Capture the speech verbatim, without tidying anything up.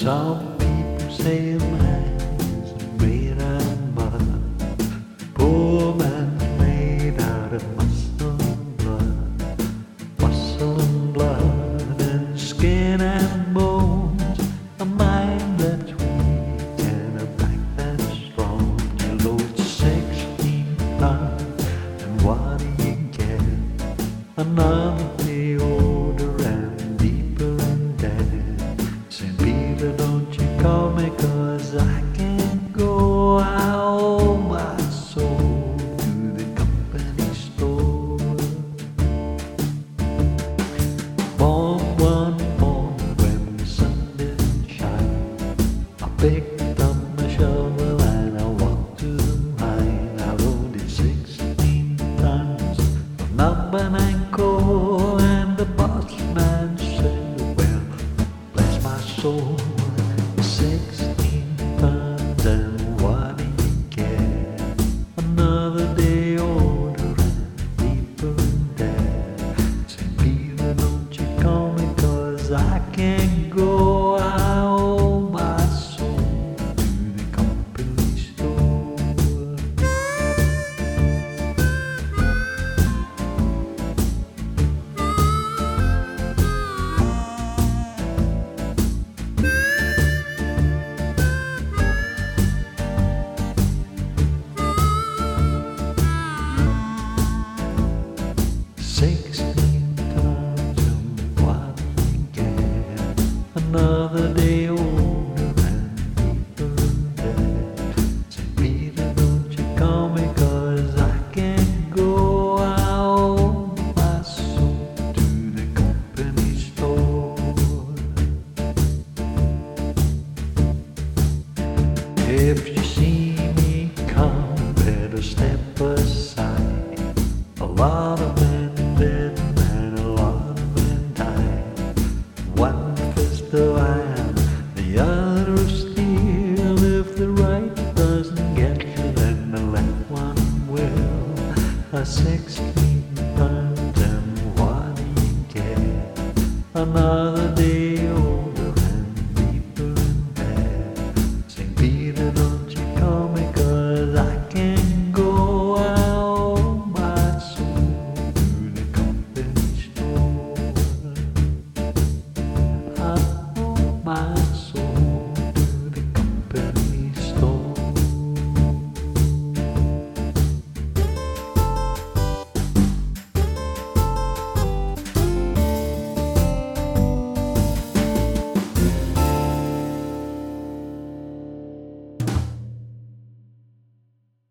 Some people say a man's made out of mud. Poor man's made out of muscle and blood. Muscle and blood and skin and bones. A mind that's weak and a back that's strong. You load sixteen tons and what do you get? Another day older and deeper in debt. Saint Peter, don't you call me, 'cause I can't go. I owe my soul to the company store. Born one morning when the sun didn't shine, I picked up my shovel and I walked to the mine. I loaded sixteen tons of number nine coal, and the boss man said, well, bless my soul, sixteen tons and what do you get? Another day older and deeper in debt. Saint Peter, don't you call me, 'cause I can't go. I owe my soul to the company store. Sixteen tons and what do you get? Another day older and deeper in debt. Saint Peter, don't you call me, 'cause I can't go. I owe my soul to the company store. If you see me come, better step aside. A lot of men dead and a lot of men died. One fist of iron, the other of steel. If the right doesn't get you, then the left one will. A sixteen